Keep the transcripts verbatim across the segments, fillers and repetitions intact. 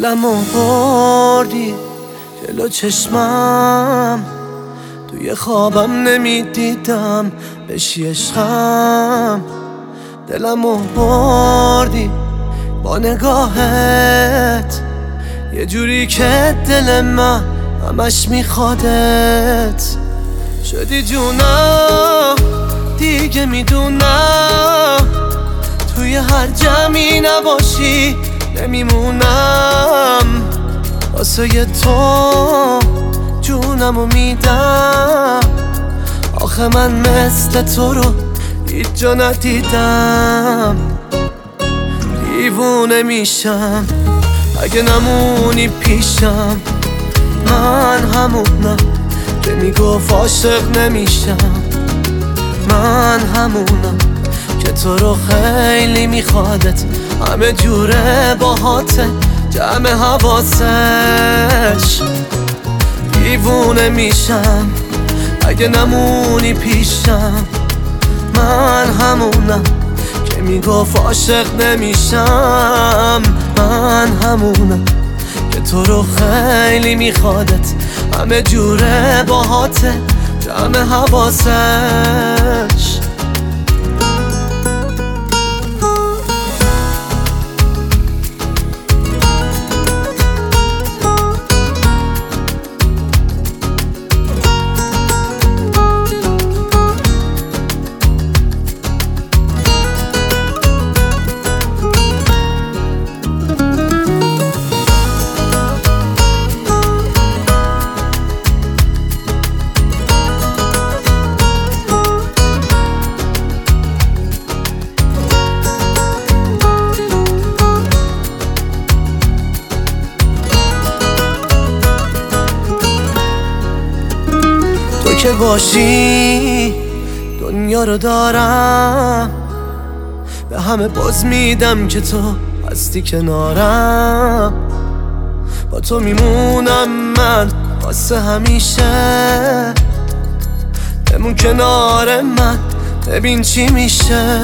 دلمو بردی جلو چشمم، توی خوابم نمیدیدم بشی عشقم. دلمو بردی با نگاهت، یه جوری که دل من همش میخوادت. شدی جونم دیگه میدونم، توی هر جمعی نباشی نمیمونم. واسه تو جونمو میدم، آخه من مثل تو رو هیچ جا ندیدم. دیوونه میشم اگه نمونی پیشم، من همونم که میگفت عاشق نمیشم. من همونم که تو رو خیلی میخوادت، همه جوره باهاته جمع حواسش. دیوونه میشم اگه نمونی پیشم، من همونم که میگفت عاشق نمیشم. من همونم که تو رو خیلی میخوادت، همه جوره باهاته جمع حواسش. که باشی دنیا رو دارم، به همه باز میدم که تو هستی کنارم. با تو میمونم من واسه همیشه، بمون کنار من ببین چی میشه.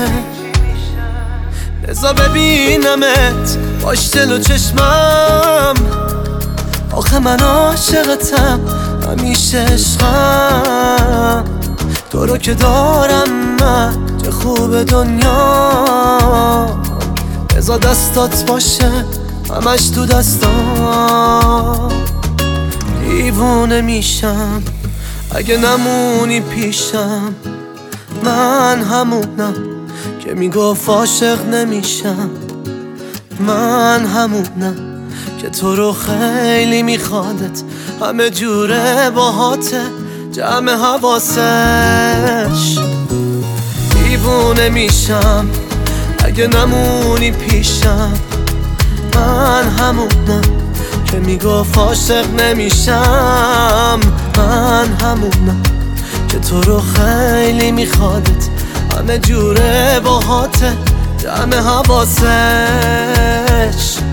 بذار ببینمت باش دل و چشمم، آخه من عاشقتم همیشه عشقم. تو رو که دارم من چه خوب دنیا، بذار دستات باشه همش تو دستام. دیوونه میشم اگه نمونی پیشم، من همونم که میگفت عاشق نمیشم. من همونم که تو رو خیلی میخوادت، همه جوره باهاته جمع حواسش. دیوونه میشم اگه نمونی پیشم، من همونم که میگفت عاشق نمیشم. من همونم که تو رو خیلی میخوادت، همه جوره باهاته جمع حواسش.